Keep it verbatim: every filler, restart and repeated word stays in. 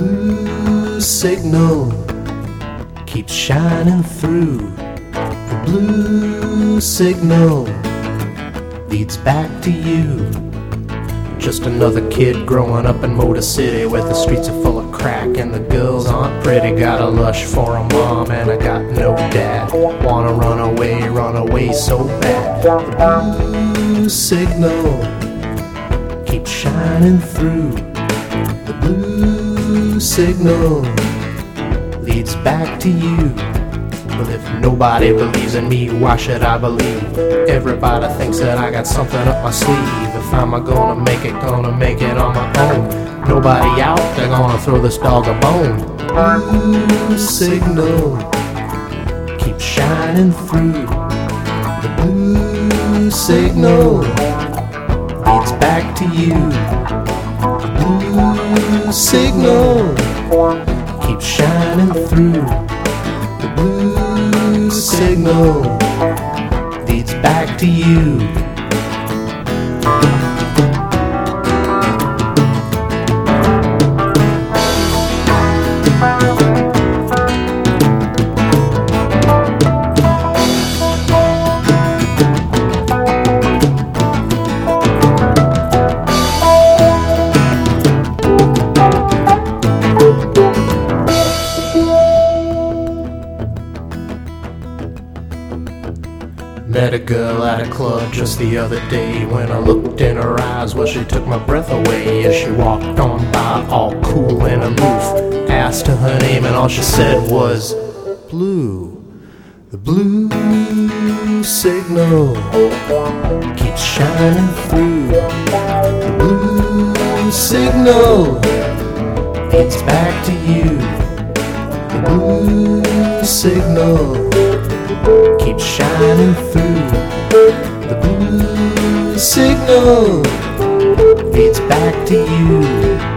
blue signal keeps shining through. The blue signal leads back to you. Just another kid growing up in Motor City, where the streets are full of crack and the girls aren't pretty. Got a lush for a mom and I got no dad. Wanna run away, run away so bad. The blue signal keeps shining through. The blue signal leads back to you. But if nobody believes in me, why should I believe? Everybody thinks that I got something up my sleeve. If I'm gonna make it, gonna make it on my own. Nobody out there gonna throw this dog a bone. Blue signal keeps shining through. The blue signal leads back to you. The blue signal keeps shining through. The blue signal leads back to you. Met a girl at a club just the other day. When I looked in her eyes, well, she took my breath away. As she walked on by, all cool and aloof, asked her her name and all she said was blue. The blue signal keeps shining through. The blue signal leads back to you. The blue signal keeps shining through. The blue signal leads back to you.